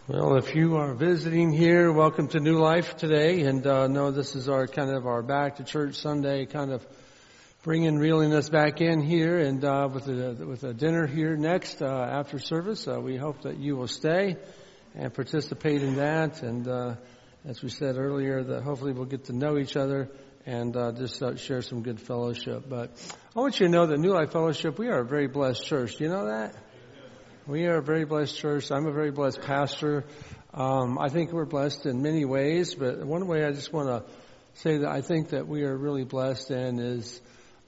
Well, if you are visiting here, welcome to New Life today, and know this is our back to church Sunday, kind of reeling us back in here, and with a dinner here next after service. We hope that you will stay and participate in that, and as we said earlier, that hopefully we'll get to know each other and just share some good fellowship. But I want you to know that New Life Fellowship, we are a very blessed church. Do you know that? We are a very blessed church. I'm a very blessed pastor. I think we're blessed in many ways, but one way I just want to say that I think that we are really blessed in is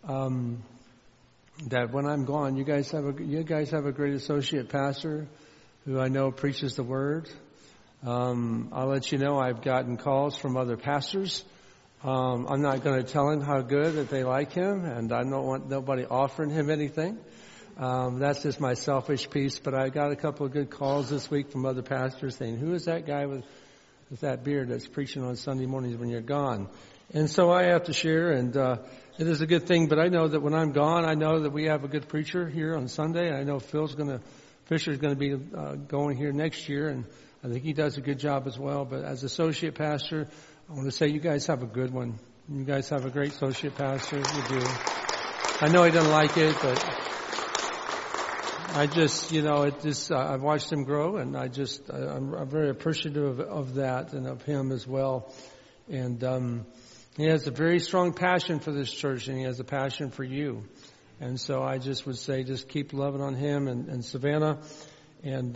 that when I'm gone, you guys have a great associate pastor who I know preaches the word. I'll let you know I've gotten calls from other pastors. I'm not going to tell him how good that they like him, and I don't want nobody offering him anything. That's just my selfish piece, but I got a couple of good calls this week from other pastors saying, who is that guy with that beard that's preaching on Sunday mornings when you're gone? And so I have to share, and it is a good thing, but I know that when I'm gone, I know that we have a good preacher here on Sunday. I know Fisher's going to be going here next year, and I think he does a good job as well. But as associate pastor, I want to say you guys have a good one. You guys have a great associate pastor. You do. I know he doesn't like it, but I just, I've watched him grow, and I'm very appreciative of that and of him as well. And he has a very strong passion for this church, and he has a passion for you. And so I just would say, just keep loving on him and Savannah. And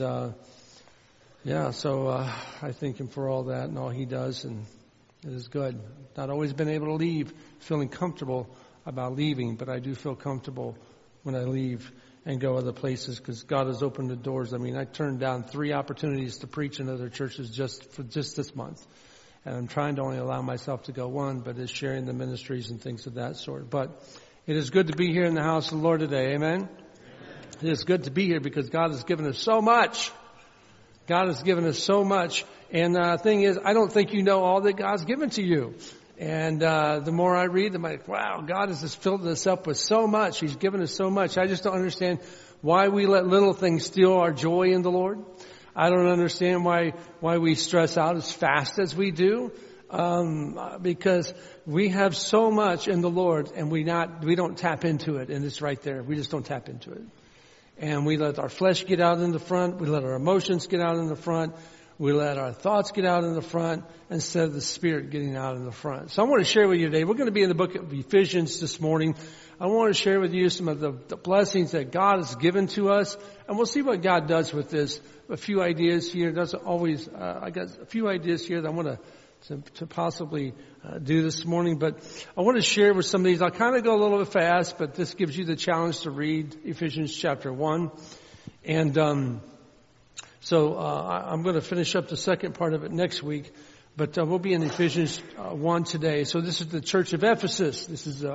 I thank him for all that and all he does, and it is good. Not always been able to leave feeling comfortable about leaving, but I do feel comfortable when I leave and go other places because God has opened the doors. I mean, I turned down 3 opportunities to preach in other churches just this month. And I'm trying to only allow myself to go one, but it's sharing the ministries and things of that sort. But it is good to be here in the house of the Lord today. Amen? Amen. It is good to be here because God has given us so much. God has given us so much. And the thing is, I don't think you know all that God's given to you. And the more I read, I'm like, wow, God has just filled us up with so much. He's given us so much. I just don't understand why we let little things steal our joy in the Lord. I don't understand why we stress out as fast as we do. Because we have so much in the Lord and we don't tap into it, and it's right there. We just don't tap into it. And we let our flesh get out in the front. We let our emotions get out in the front. We let our thoughts get out in the front instead of the Spirit getting out in the front. So I want to share with you today. We're going to be in the book of Ephesians this morning. I want to share with you some of the blessings that God has given to us. And we'll see what God does with this. A few ideas here. Doesn't always, I got a few ideas here that I want to possibly do this morning. But I want to share with some of these. I'll kind of go a little bit fast, but this gives you the challenge to read Ephesians chapter 1. And So I'm going to finish up the second part of it next week, but we'll be in Ephesians 1 today. So this is the church of Ephesus. This is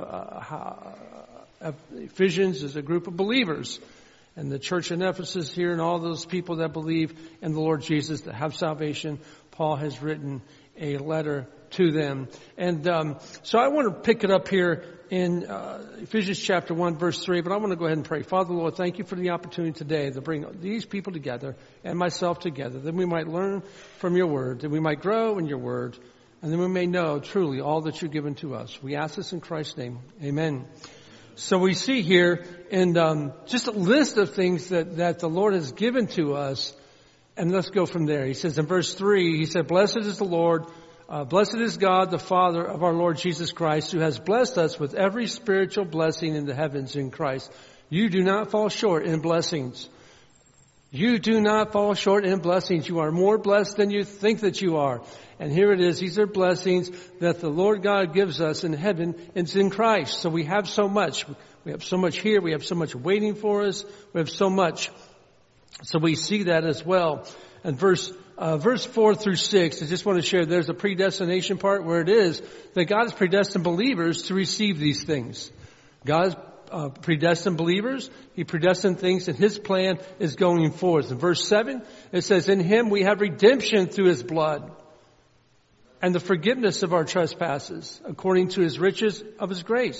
Ephesians is a group of believers, and the church in Ephesus here, and all those people that believe in the Lord Jesus that have salvation. Paul has written a letter to them, and so I want to pick it up here in Ephesians chapter 1, verse 3, but I want to go ahead and pray. Father, Lord, thank you for the opportunity today to bring these people together and myself together, that we might learn from your word, that we might grow in your word, and then we may know truly all that you've given to us. We ask this in Christ's name. Amen. So we see here in just a list of things that the Lord has given to us, and let's go from there. He says in verse 3, he said, Blessed is the Lord, blessed is God, the Father of our Lord Jesus Christ, who has blessed us with every spiritual blessing in the heavens in Christ. You do not fall short in blessings. You do not fall short in blessings. You are more blessed than you think that you are. And here it is. These are blessings that the Lord God gives us in heaven. It's in Christ. So we have so much. We have so much here. We have so much waiting for us. We have so much. So we see that as well. And verse 4 through 6, I just want to share, there's a predestination part where it is that God has predestined believers to receive these things. God has predestined believers. He predestined things, and His plan is going forth. In verse 7, it says, In Him we have redemption through His blood and the forgiveness of our trespasses, according to His riches of His grace.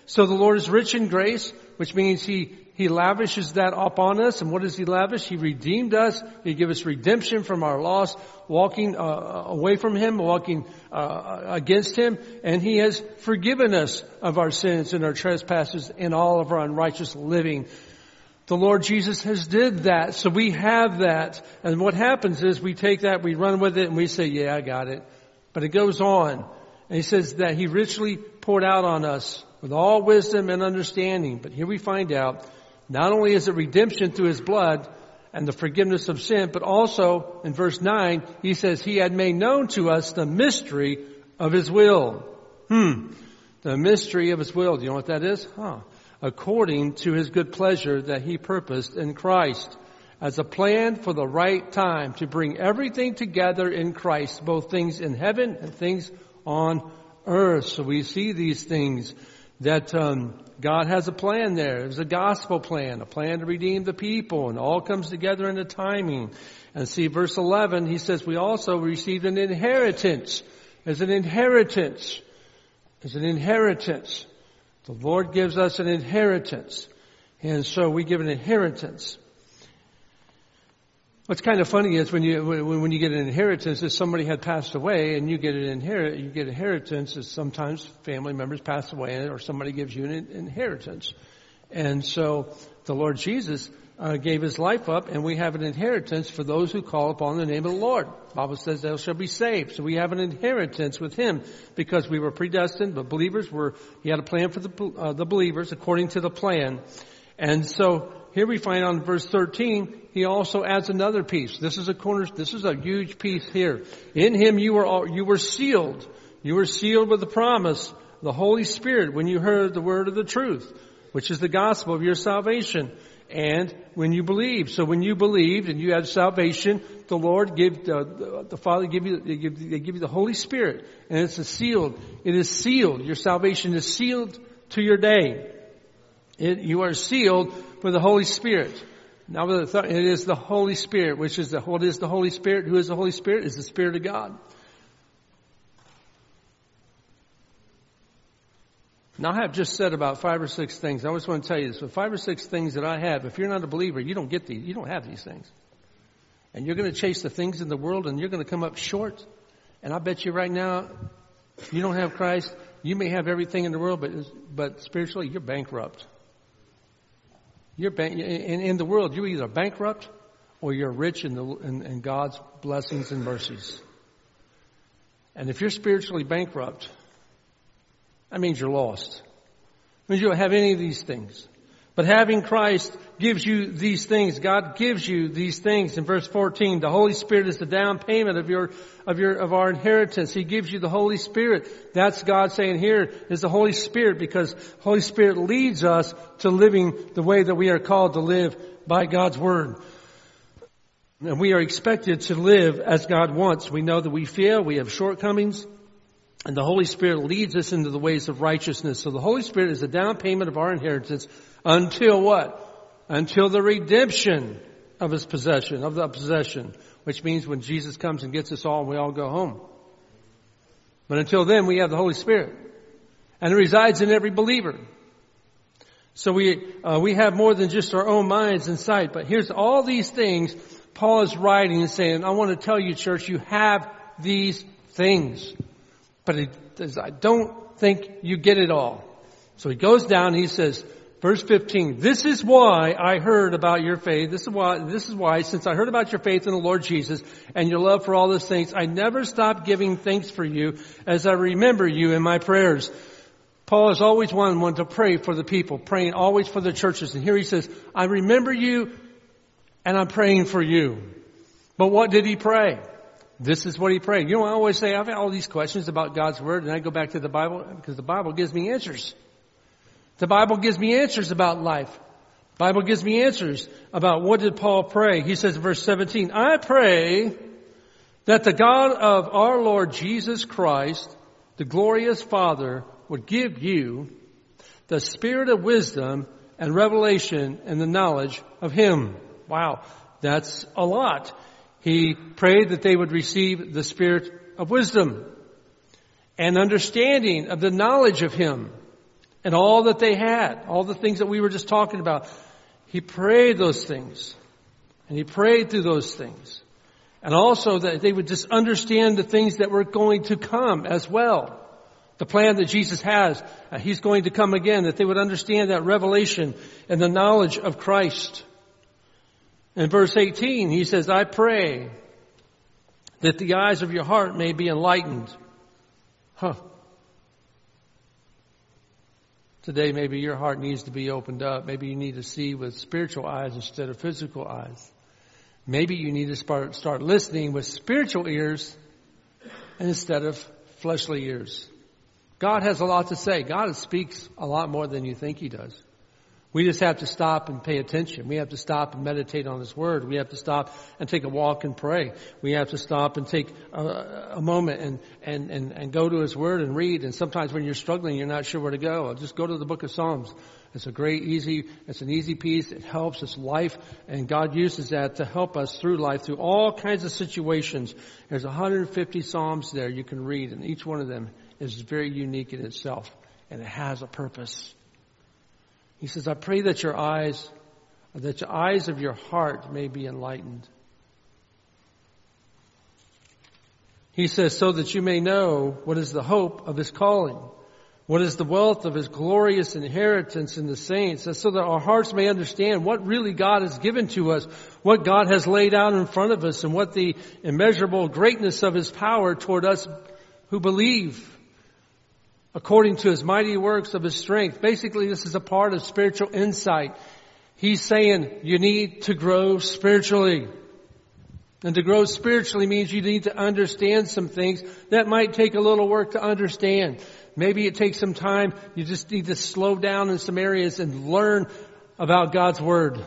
So the Lord is rich in grace, which means He lavishes that upon us. And what does He lavish? He redeemed us. He gave us redemption from our loss, walking away from Him, walking against Him. And He has forgiven us of our sins and our trespasses and all of our unrighteous living. The Lord Jesus has did that. So we have that. And what happens is we take that, we run with it, and we say, yeah, I got it. But it goes on. And He says that He richly poured out on us with all wisdom and understanding. But here we find out, not only is it redemption through His blood and the forgiveness of sin, but also in verse 9, He says He had made known to us the mystery of His will. The mystery of His will. Do you know what that is? According to His good pleasure that He purposed in Christ, as a plan for the right time to bring everything together in Christ, both things in heaven and things on earth. So we see these things that God has a plan there. There's a gospel plan, a plan to redeem the people, and all comes together in a timing. And see, verse 11, He says we also received an inheritance. As an inheritance. As an inheritance. The Lord gives us an inheritance. And so we give an inheritance. What's kind of funny is when you get an inheritance, if somebody had passed away and you get inheritance, is sometimes family members pass away or somebody gives you an inheritance. And so the Lord Jesus gave His life up, and we have an inheritance for those who call upon the name of the Lord. The Bible says they shall be saved. So we have an inheritance with Him because we were predestined. The believers He had a plan for the believers according to the plan. And so here we find on verse 13, He also adds another piece. This is a huge piece here. In Him you were sealed. You were sealed with the promise, the Holy Spirit, when you heard the word of the truth, which is the gospel of your salvation. And when you believed. So when you believed and you had salvation, the Lord the Father give you the Holy Spirit. And it's sealed. It is sealed. Your salvation is sealed to your day. You are sealed with the Holy Spirit. Now it is the Holy Spirit, what is the Holy Spirit? Who is the Holy Spirit? Is the Spirit of God. Now I have just said about 5 or 6 things. I always want to tell you this. The 5 or 6 things that I have, if you're not a believer, you don't get these. You don't have these things. And you're going to chase the things in the world and you're going to come up short. And I bet you right now, you don't have Christ. You may have everything in the world, but spiritually, you're bankrupt. In the world, you're either bankrupt or you're rich in God's blessings and mercies. And if you're spiritually bankrupt, that means you're lost. It means you don't have any of these things. But having Christ gives you these things. God gives you these things. In verse 14, the Holy Spirit is the down payment of our inheritance. He gives you the Holy Spirit. That's God saying here is the Holy Spirit, because Holy Spirit leads us to living the way that we are called to live by God's Word. And we are expected to live as God wants. We know that we fail, we have shortcomings, and the Holy Spirit leads us into the ways of righteousness. So the Holy Spirit is the down payment of our inheritance until what? Until the redemption of the possession, which means when Jesus comes and gets us all, we all go home. But until then, we have the Holy Spirit, and it resides in every believer. So we have more than just our own minds in sight. But here's all these things Paul is writing and saying, I want to tell you, church, you have these things. But I don't think you get it all. So he goes down and he says, verse 15, this is why I heard about your faith. This is why, since I heard about your faith in the Lord Jesus and your love for all the saints, I never stopped giving thanks for you as I remember you in my prayers. Paul is always one to pray for the people, praying always for the churches. And here he says, I remember you and I'm praying for you. But what did he pray? This is what he prayed. You know, I always say, I've had all these questions about God's Word, and I go back to the Bible because the Bible gives me answers. The Bible gives me answers about life. The Bible gives me answers about what did Paul pray. He says in verse 17, I pray that the God of our Lord Jesus Christ, the glorious Father, would give you the spirit of wisdom and revelation and the knowledge of Him. Wow, that's a lot. He prayed that they would receive the spirit of wisdom and understanding of the knowledge of Him. and all that they had, all the things that we were just talking about. He prayed those things. And he prayed through those things. And also that they would just understand the things that were going to come as well. The plan that Jesus has, He's going to come again, that they would understand that revelation and the knowledge of Christ. In verse 18, he says, I pray that the eyes of your heart may be enlightened. Today, maybe your heart needs to be opened up. Maybe you need to see with spiritual eyes instead of physical eyes. Maybe you need to start listening with spiritual ears instead of fleshly ears. God has a lot to say. God speaks a lot more than you think He does. We just have to stop and pay attention. We have to stop and meditate on His Word. We have to stop and take a walk and pray. We have to stop and take a moment and go to His Word and read. And sometimes when you're struggling, you're not sure where to go. Just go to the book of Psalms. It's an easy piece. It helps. It's life. And God uses that to help us through life, through all kinds of situations. There's 150 Psalms there you can read, and each one of them is very unique in itself. And it has a purpose. He says, I pray that your eyes of your heart may be enlightened. He says, so that you may know what is the hope of His calling, what is the wealth of His glorious inheritance in the saints, so that our hearts may understand what really God has given to us, what God has laid out in front of us, and what the immeasurable greatness of His power toward us who believe, according to His mighty works of His strength. Basically, this is a part of spiritual insight. He's saying you need to grow spiritually. And to grow spiritually means you need to understand some things that might take a little work to understand. Maybe it takes some time. You just need to slow down in some areas and learn about God's Word.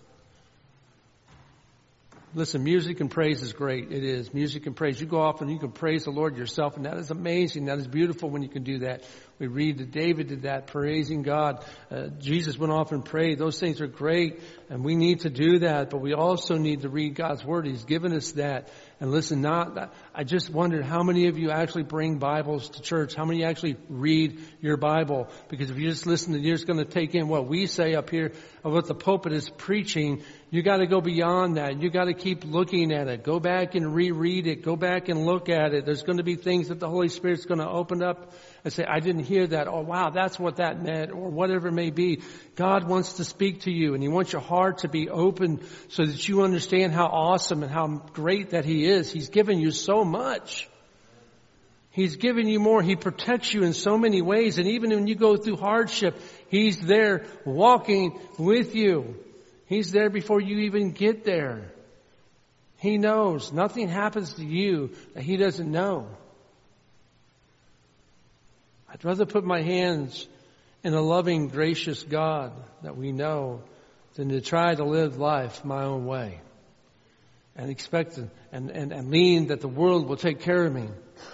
Listen, music and praise is great. It is. Music and praise. You go off and you can praise the Lord yourself, and that is amazing. That is beautiful when you can do that. We read that David did that, praising God. Jesus went off and prayed. Those things are great, and we need to do that, but we also need to read God's Word. He's given us that. And listen, I just wondered how many of you actually bring Bibles to church? How many actually read your Bible? Because if you just listen, you're just going to take in what we say up here of what the pulpit is preaching. You got to go beyond that. You got to keep looking at it. Go back and reread it. Go back and look at it. There's going to be things that the Holy Spirit's going to open up and say, I didn't hear that. Oh, wow, that's what that meant, or whatever it may be. God wants to speak to you, and He wants your heart to be open so that you understand how awesome and how great that He is. He's given you so much. He's given you more. He protects you in so many ways. And even when you go through hardship, He's there walking with you. He's there before you even get there. He knows. Nothing happens to you that He doesn't know. I'd rather put my hands in a loving, gracious God that we know than to try to live life my own way and expect and mean that the world will take care of me.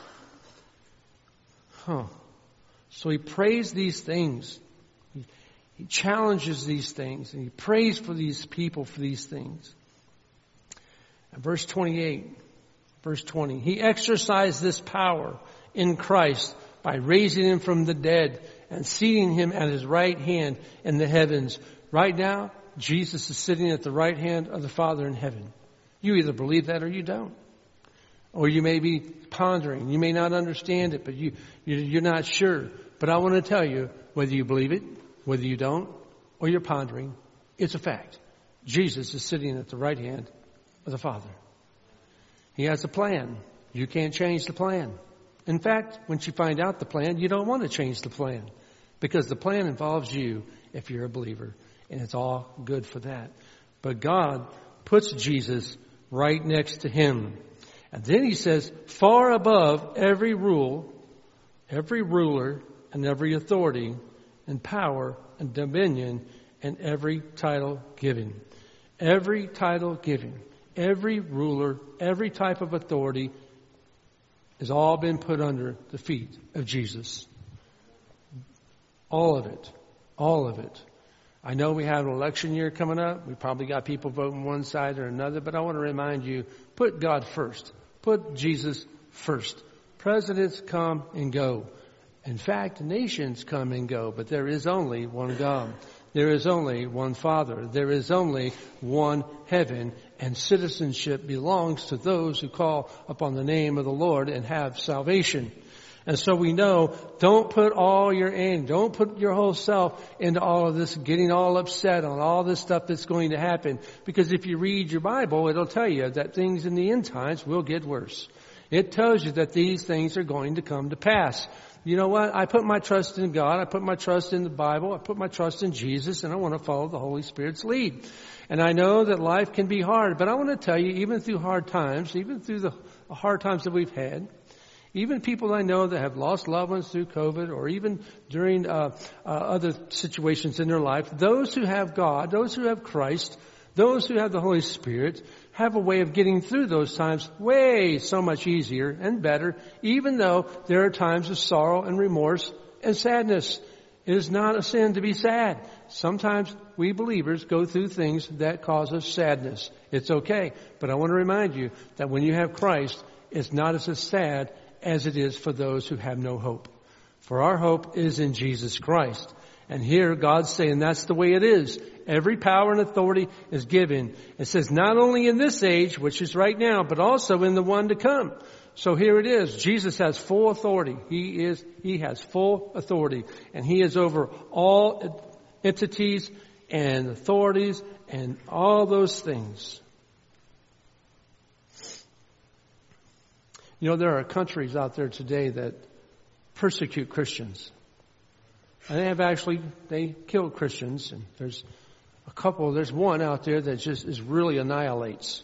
So he prays these things. He challenges these things, and he prays for these people for these things. And verse 28, verse 20, he exercised this power in Christ by raising Him from the dead and seating Him at His right hand in the heavens. Right now, Jesus is sitting at the right hand of the Father in heaven. You either believe that or you don't. Or you may be pondering. You may not understand it, but you're not sure. But I want to tell you, whether you believe it, whether you don't, or you're pondering, it's a fact. Jesus is sitting at the right hand of the Father. He has a plan. You can't change the plan. In fact, once you find out the plan, you don't want to change the plan, because the plan involves you if you're a believer, and it's all good for that. But God puts Jesus right next to Him. And then He says, far above every rule, every ruler, and every authority, and power, and dominion, and every title given. Every title given. Every ruler, every type of authority has all been put under the feet of Jesus. All of it. All of it. I know we have an election year coming up. We probably got people voting one side or another, but I want to remind you, put God first. Put Jesus first. Presidents come and go. In fact, nations come and go, but there is only one God. There is only one Father. There is only one heaven, and citizenship belongs to those who call upon the name of the Lord and have salvation. And so we know, don't put all your aim, don't put your whole self into all of this, getting all upset on all this stuff that's going to happen. Because if you read your Bible, it'll tell you that things in the end times will get worse. It tells you that these things are going to come to pass. You know what? I put my trust in God. I put my trust in the Bible. I put my trust in Jesus, and I want to follow the Holy Spirit's lead. And I know that life can be hard, but I want to tell you, even through hard times, even through the hard times that we've had, even people I know that have lost loved ones through COVID, or even during other situations in their life, those who have God, those who have Christ, those who have the Holy Spirit, have a way of getting through those times way so much easier and better, even though there are times of sorrow and remorse and sadness. It is not a sin to be sad. Sometimes we believers go through things that cause us sadness. It's okay. But I want to remind you that when you have Christ, it's not as sad as it is for those who have no hope. For our hope is in Jesus Christ. And here God's saying that's the way it is. Every power and authority is given. It says not only in this age, which is right now, but also in the one to come. So here it is. Jesus has full authority. He has full authority. And He is over all entities and authorities and all those things. You know, there are countries out there today that persecute Christians. And they kill Christians. And there's one out there that just really annihilates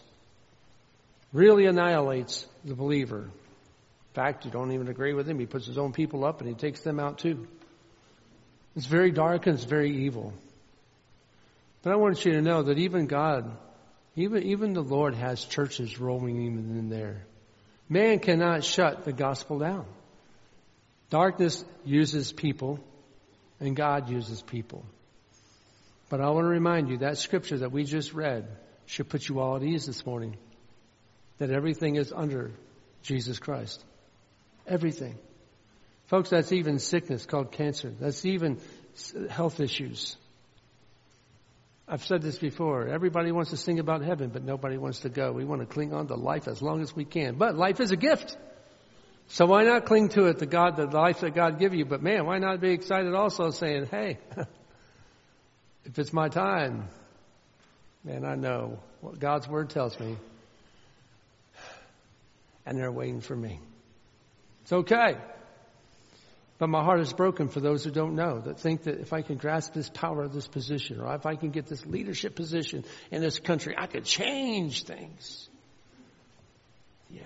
the believer. In fact, you don't even agree with him. He puts his own people up and he takes them out too. It's very dark and it's very evil. But I want you to know that even God, even the Lord has churches roaming even in there. Man cannot shut the gospel down. Darkness uses people and God uses people. But I want to remind you that scripture that we just read should put you all at ease this morning. That everything is under Jesus Christ. Everything. Folks, that's even sickness called cancer. That's even health issues. I've said this before. Everybody wants to sing about heaven, but nobody wants to go. We want to cling on to life as long as we can. But life is a gift. So why not cling to it, the life that God give you? But man, why not be excited also saying, hey, if it's my time, man, I know what God's Word tells me. And they're waiting for me. It's okay. But my heart is broken for those who don't know, that think that if I can grasp this power of this position, or if I can get this leadership position in this country, I could change things. Yeah.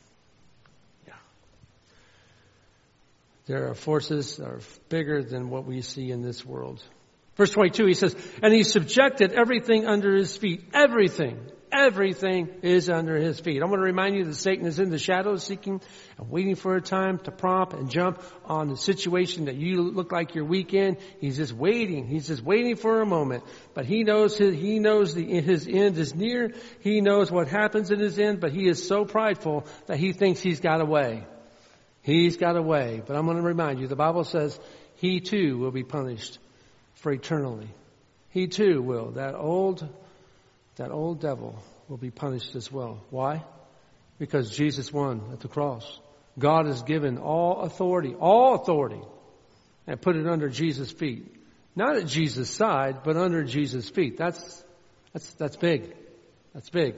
There are forces that are bigger than what we see in this world. Verse 22, he says, and He subjected everything under His feet. Everything is under His feet. I want to remind you that Satan is in the shadows seeking and waiting for a time to prompt and jump on the situation that you look like you're weak in. He's just waiting. He's just waiting for a moment. But He knows His end is near. He knows what happens in His end, but he is so prideful that he thinks he's got a way. He's got a way. But I'm going to remind you, the Bible says he too will be punished for eternally. He too will. That old devil will be punished as well. Why? Because Jesus won at the cross. God has given all authority, and put it under Jesus' feet. Not at Jesus' side, but under Jesus' feet. That's big. That's big.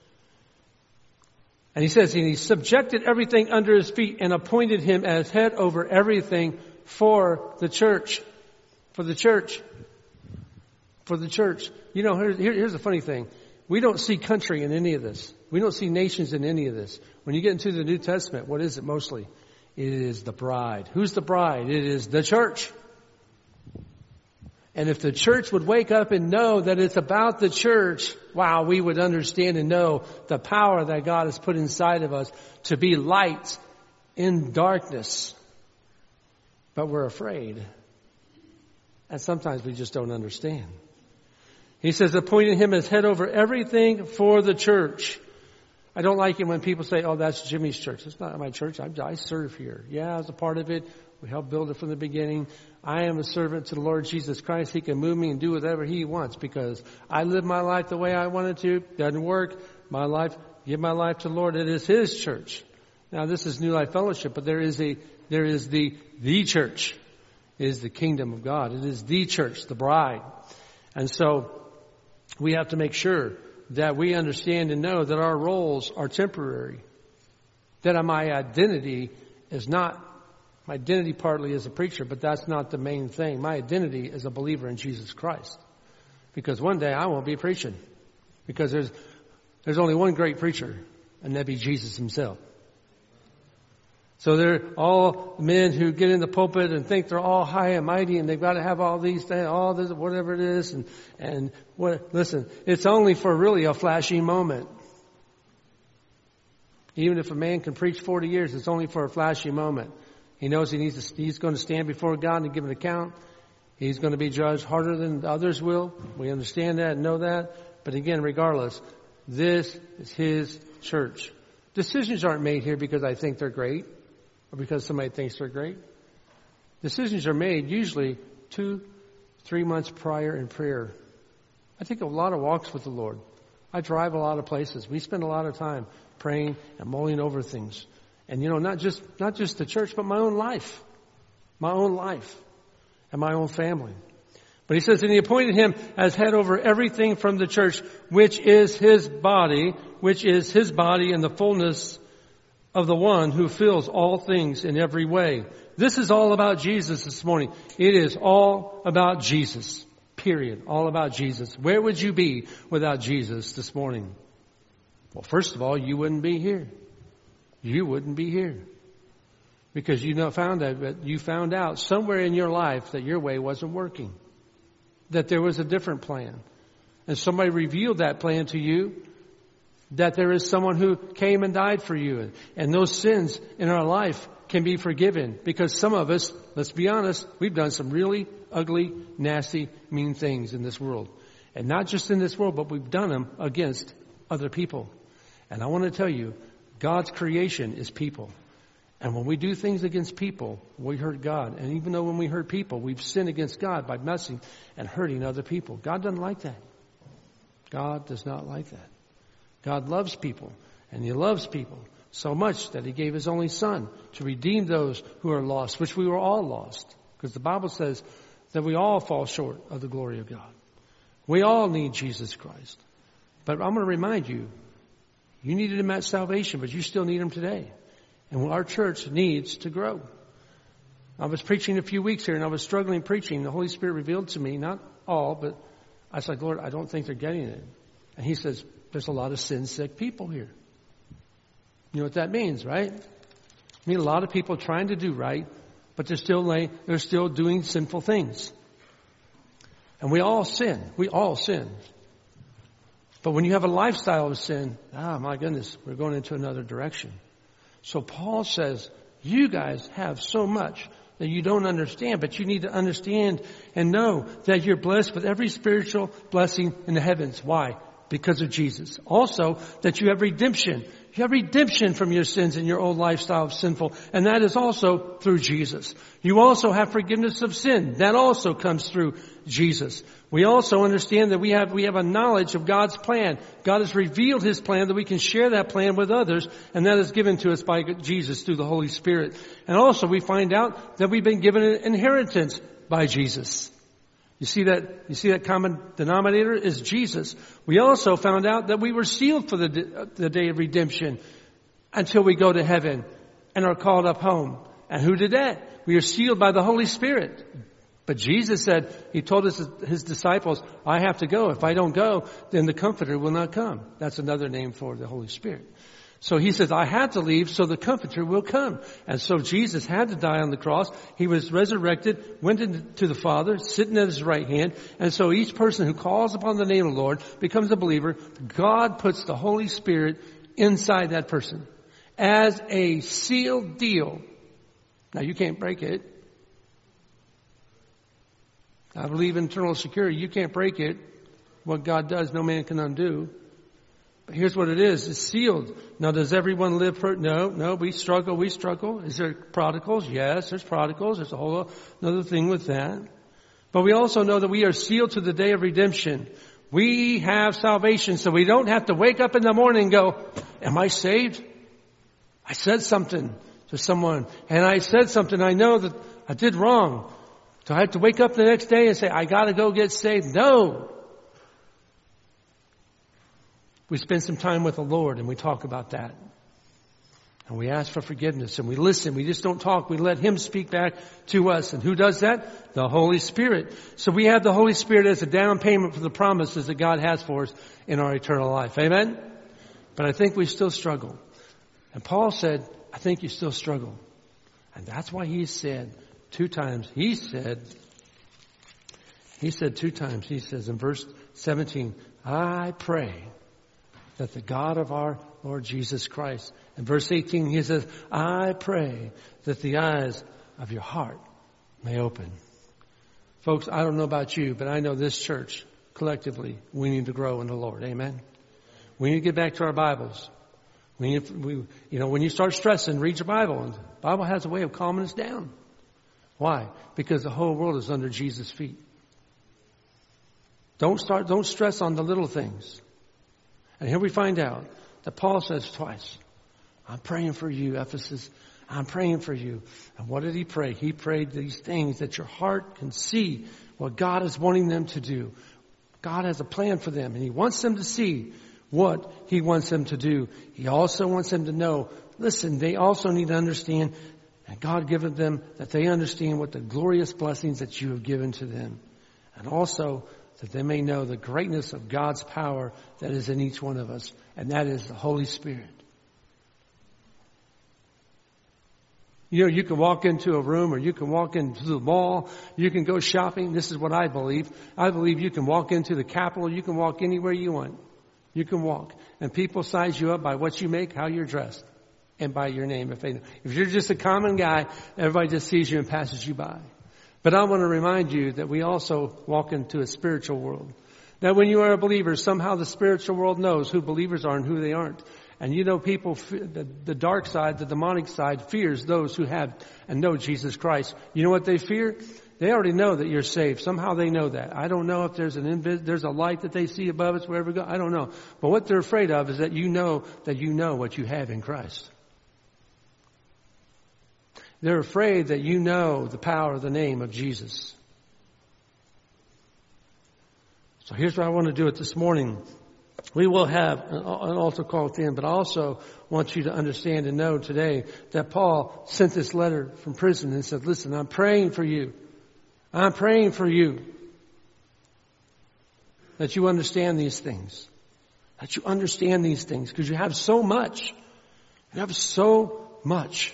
And he says, and He subjected everything under His feet and appointed Him as head over everything for the church. For the church. For the church. You know, here's the funny thing. We don't see country in any of this. We don't see nations in any of this. When you get into the New Testament, what is it mostly? It is the bride. Who's the bride? It is the church. And if the church would wake up and know that it's about the church, wow, we would understand and know the power that God has put inside of us to be light in darkness. But we're afraid. And sometimes we just don't understand. He says, appointing Him as head over everything for the church. I don't like it when people say, oh, that's Jimmy's church. It's not my church. I serve here. Yeah, I was a part of it. We helped build it from the beginning. I am a servant to the Lord Jesus Christ. He can move me and do whatever He wants because I live my life the way I wanted to. Doesn't work. My life, give my life to the Lord. It is His church. Now, this is New Life Fellowship, but there is the church. It is the kingdom of God. It is the church, the bride. And so we have to make sure that we understand and know that our roles are temporary. That my identity is not, my identity partly as a preacher, but that's not the main thing. My identity is a believer in Jesus Christ. Because one day I won't be preaching. Because there's only one great preacher, and that'd be Jesus Himself. So they're all men who get in the pulpit and think they're all high and mighty and they've got to have all these things, all this, whatever it is. Listen, it's only for really a flashy moment. Even if a man can preach 40 years, it's only for a flashy moment. He knows he's going to stand before God and give an account. He's going to be judged harder than others will. We understand that and know that. But again, regardless, this is His church. Decisions aren't made here because I think they're great. Or because somebody thinks they're great. Decisions are made usually 2-3 months prior in prayer. I take a lot of walks with the Lord. I drive a lot of places. We spend a lot of time praying and mulling over things. And not just the church, but my own life. My own life. And my own family. But He says, and He appointed Him as head over everything from the church, which is His body in the fullness of the one who fills all things in every way. This is all about Jesus this morning. It is all about Jesus. Period. All about Jesus. Where would you be without Jesus this morning? Well, first of all, you wouldn't be here. You wouldn't be here. Because you found out somewhere in your life that your way wasn't working. That there was a different plan. And somebody revealed that plan to you. That there is someone who came and died for you. And those sins in our life can be forgiven. Because some of us, let's be honest, we've done some really ugly, nasty, mean things in this world. And not just in this world, but we've done them against other people. And I want to tell you, God's creation is people. And when we do things against people, we hurt God. And even though when we hurt people, we've sinned against God by messing and hurting other people. God doesn't like that. God does not like that. God loves people, and He loves people so much that He gave His only Son to redeem those who are lost, which we were all lost. Because the Bible says that we all fall short of the glory of God. We all need Jesus Christ. But I'm going to remind you, you needed Him at salvation, but you still need Him today. And our church needs to grow. I was preaching a few weeks here, and I was struggling preaching. The Holy Spirit revealed to me, not all, but I said, Lord, I don't think they're getting it. And He says, there's a lot of sin-sick people here. You know what that means, right? I mean, a lot of people trying to do right, but they're still doing sinful things. And we all sin. We all sin. But when you have a lifestyle of sin, my goodness, we're going into another direction. So Paul says, you guys have so much that you don't understand, but you need to understand and know that you're blessed with every spiritual blessing in the heavens. Why? Because of Jesus. Also, that you have redemption. You have redemption from your sins and your old lifestyle of sinful. And that is also through Jesus. You also have forgiveness of sin. That also comes through Jesus. We also understand that we have a knowledge of God's plan. God has revealed His plan that we can share that plan with others. And that is given to us by Jesus through the Holy Spirit. And also we find out that we've been given an inheritance by Jesus. You see that common denominator is Jesus. We also found out that we were sealed for the day of redemption until we go to heaven and are called up home. And who did that? We are sealed by the Holy Spirit. But Jesus said, He told His disciples, I have to go. If I don't go, then the Comforter will not come. That's another name for the Holy Spirit. So He says, I had to leave so the Comforter will come. And so Jesus had to die on the cross. He was resurrected, went into the Father, sitting at His right hand. And so each person who calls upon the name of the Lord becomes a believer. God puts the Holy Spirit inside that person as a sealed deal. Now you can't break it. I believe in eternal security. You can't break it. What God does, no man can undo. But here's what it is. It's sealed. Now, does everyone live for it? No, we struggle. Is there prodigals? Yes, there's prodigals. There's a whole another thing with that. But we also know that we are sealed to the day of redemption. We have salvation, so we don't have to wake up in the morning and go, am I saved? I said something to someone, and I said something I know that I did wrong. Do I have to wake up the next day and say, I gotta go get saved? No. We spend some time with the Lord and we talk about that. And we ask for forgiveness and we listen. We just don't talk. We let Him speak back to us. And who does that? The Holy Spirit. So we have the Holy Spirit as a down payment for the promises that God has for us in our eternal life. Amen? But I think we still struggle. And Paul said, I think you still struggle. And that's why he said 2 times, he said 2 times, he says in verse 17, I pray that the God of our Lord Jesus Christ. In verse 18, he says, I pray that the eyes of your heart may open. Folks, I don't know about you, but I know this church, collectively, we need to grow in the Lord. Amen? We need to get back to our Bibles. When you start stressing, read your Bible. And the Bible has a way of calming us down. Why? Because the whole world is under Jesus' feet. Don't stress on the little things. And here we find out that Paul says twice, I'm praying for you, Ephesus. I'm praying for you. And what did he pray? He prayed these things that your heart can see what God is wanting them to do. God has a plan for them, and He wants them to see what He wants them to do. He also wants them to know, listen, they also need to understand, and God given them, that they understand what the glorious blessings that you have given to them. And also that they may know the greatness of God's power that is in each one of us, and that is the Holy Spirit. You know, you can walk into a room or you can walk into the mall, you can go shopping. This is what I believe. I believe you can walk into the Capitol, you can walk anywhere you want. You can walk. And people size you up by what you make, how you're dressed, and by your name. If you're just a common guy, everybody just sees you and passes you by. But I want to remind you that we also walk into a spiritual world. That when you are a believer, somehow the spiritual world knows who believers are and who they aren't. And you know, people, the dark side, the demonic side, fears those who have and know Jesus Christ. You know what they fear? They already know that you're saved. Somehow they know that. I don't know if there's a light that they see above us wherever we go. I don't know. But what they're afraid of is that you know what you have in Christ. They're afraid that you know the power of the name of Jesus. So here's what I want to do it this morning. We will have an altar call at the end, but I also want you to understand and know today that Paul sent this letter from prison and said, listen, I'm praying for you. I'm praying for you that you understand these things. That you understand these things because you have so much. You have so much.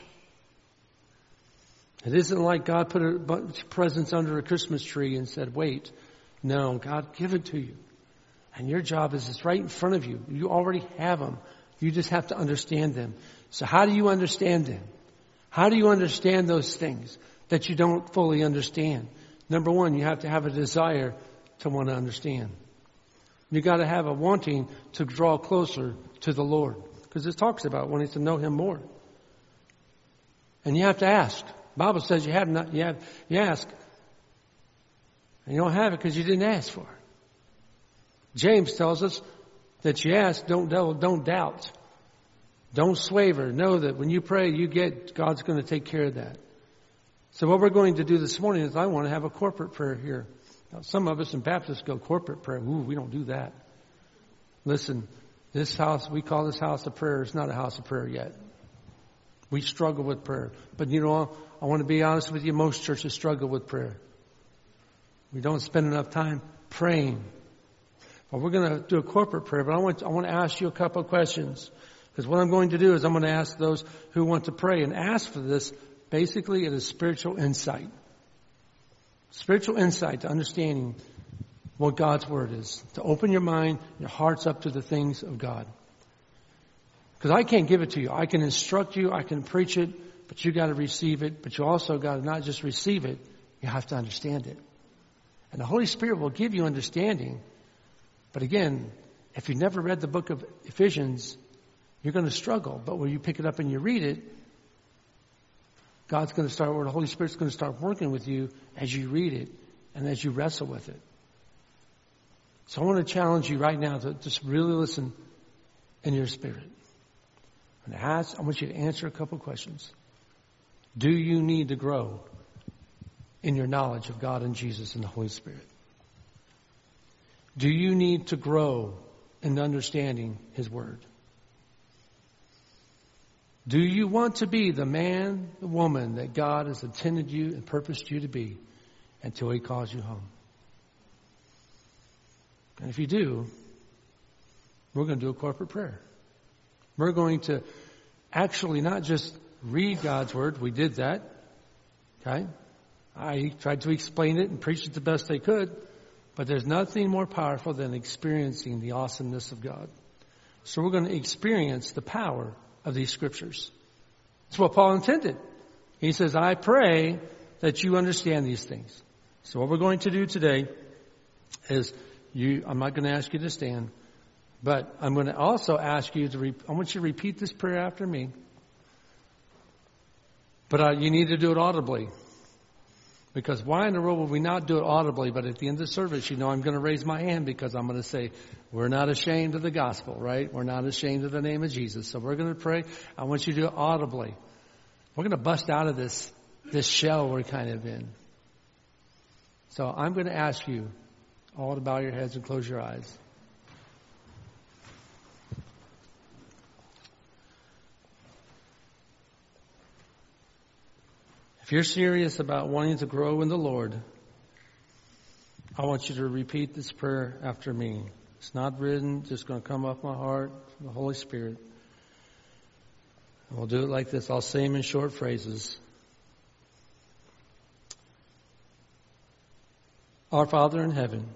It isn't like God put a bunch of presents under a Christmas tree and said, wait. No, God give it to you. And your job is it's right in front of you. You already have them. You just have to understand them. So how do you understand them? How do you understand those things that you don't fully understand? Number one, you have to have a desire to want to understand. You got to have a wanting to draw closer to the Lord. Because it talks about wanting to know Him more. And you have to ask. The Bible says you ask. And you don't have it because you didn't ask for it. James tells us that you ask, don't doubt. Don't swaver. Know that when you pray, God's going to take care of that. So what we're going to do this morning is I want to have a corporate prayer here. Now, some of us in Baptists go corporate prayer. Ooh, we don't do that. Listen, this house, we call this house of prayer. It's not a house of prayer yet. We struggle with prayer. But you know, I want to be honest with you, most churches struggle with prayer. We don't spend enough time praying. Well, we're going to do a corporate prayer, but I want to ask you a couple of questions. Because what I'm going to do is I'm going to ask those who want to pray and ask for this. Basically, it is spiritual insight. Spiritual insight to understanding what God's Word is. To open your mind, your hearts up to the things of God. Because I can't give it to you. I can instruct you, I can preach it, but you got to receive it. But you also got to not just receive it, you have to understand it. And the Holy Spirit will give you understanding. But again, If you've never read the book of Ephesians, you're going to struggle. But when you pick it up and you read it, God's going to start, or the Holy Spirit's going to start working with you as you read it and as you wrestle with it. So I want to challenge you right now to just really listen in your spirit. And I want you to answer a couple questions. Do you need to grow in your knowledge of God and Jesus and the Holy Spirit? Do you need to grow in understanding His Word? Do you want to be the man, the woman that God has intended you and purposed you to be until He calls you home? And if you do, we're going to do a corporate prayer. We're going to actually not just read God's Word. We did that. Okay? I tried to explain it and preach it the best I could. But there's nothing more powerful than experiencing the awesomeness of God. So we're going to experience the power of these scriptures. That's what Paul intended. He says, I pray that you understand these things. So what we're going to do today is I'm not going to ask you to stand, but I'm going to also ask you I want you to repeat this prayer after me. But you need to do it audibly. Because why in the world would we not do it audibly? But at the end of the service, I'm going to raise my hand because I'm going to say, we're not ashamed of the gospel, right? We're not ashamed of the name of Jesus. So we're going to pray. I want you to do it audibly. We're going to bust out of this shell we're kind of in. So I'm going to ask you all to bow your heads and close your eyes. If you're serious about wanting to grow in the Lord, I want you to repeat this prayer after me. It's not written, just going to come off my heart from the Holy Spirit. And we'll do it like this. I'll say them in short phrases. Our Father in heaven,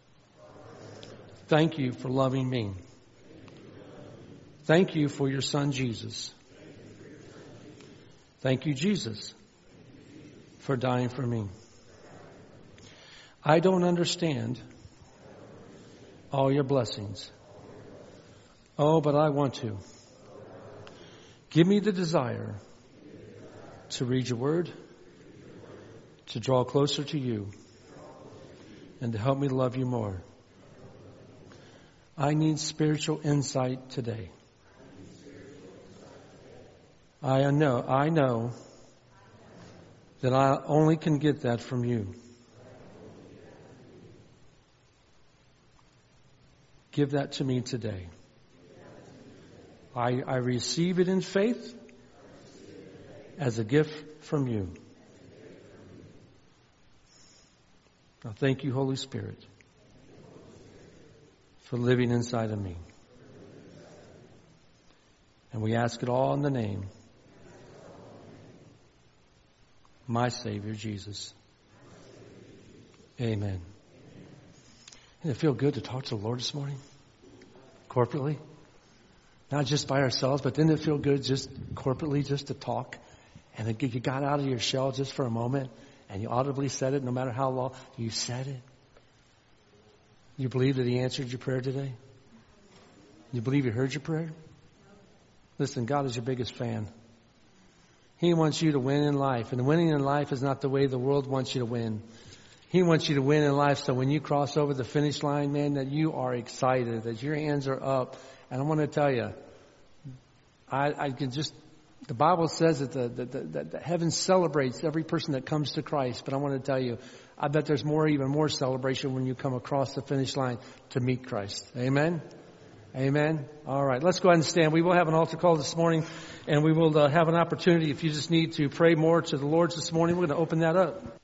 thank you for loving me. Thank you for your Son, Jesus. Thank you, Jesus, for dying for me. I don't understand all your blessings. Oh, but I want to. Give me the desire to read your word, to draw closer to you, and to help me love you more. I need spiritual insight today. I know that I only can get that from you. Give that to me today. I receive it in faith as a gift from you. Now thank you, Holy Spirit, for living inside of me. And we ask it all in the name my Savior, Jesus. Amen. Didn't it feel good to talk to the Lord this morning? Corporately? Not just by ourselves, but didn't it feel good just corporately just to talk? And then you got out of your shell just for a moment and you audibly said it, no matter how long you said it. You believe that He answered your prayer today? You believe He heard your prayer? Listen, God is your biggest fan. He wants you to win in life. And winning in life is not the way the world wants you to win. He wants you to win in life so when you cross over the finish line, man, that you are excited, that your hands are up. And I want to tell you, I can just, the Bible says that heaven celebrates every person that comes to Christ. But I want to tell you, I bet there's even more celebration when you come across the finish line to meet Christ. Amen? Amen. All right. Let's go ahead and stand. We will have an altar call this morning, and we will have an opportunity if you just need to pray more to the Lord this morning. We're going to open that up.